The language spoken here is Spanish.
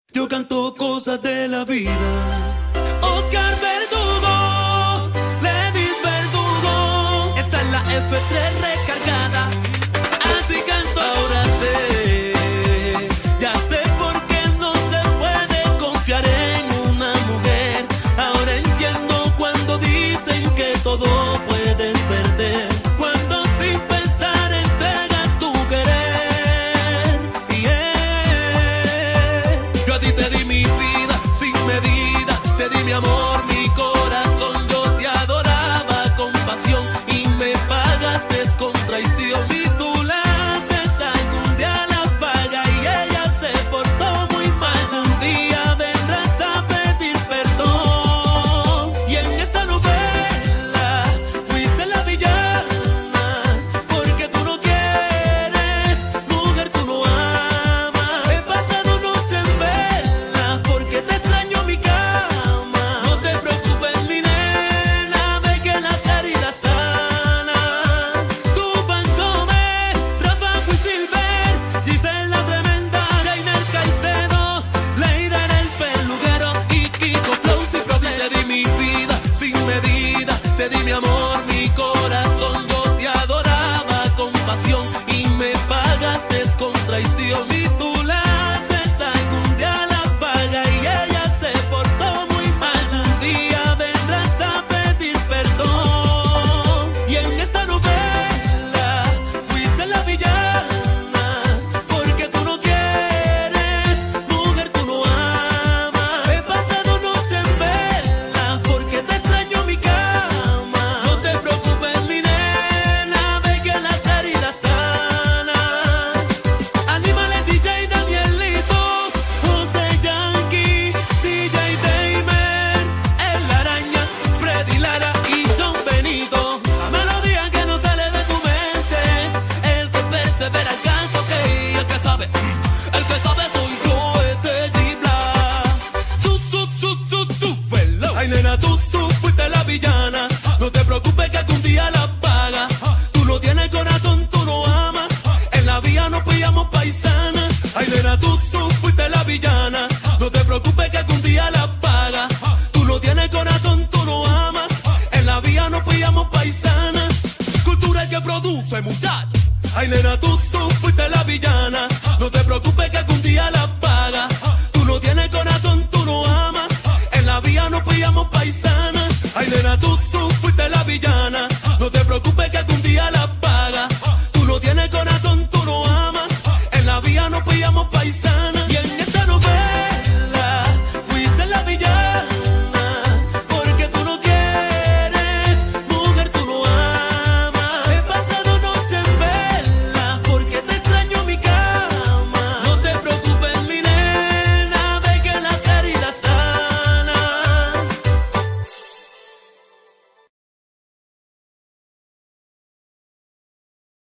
Yo canto cosas de la vida. Oscar Verdugo, Ledis Verdugo, está en la F3 recargada. Así canto ahora sé, ya sé por qué no se puede confiar en una mujer. Ahora entiendo cuando dicen que todo puedes perder, cuando sin pensar entregas tu querer. Yo a ti te di mi vida sin medida, te di mi amor, mi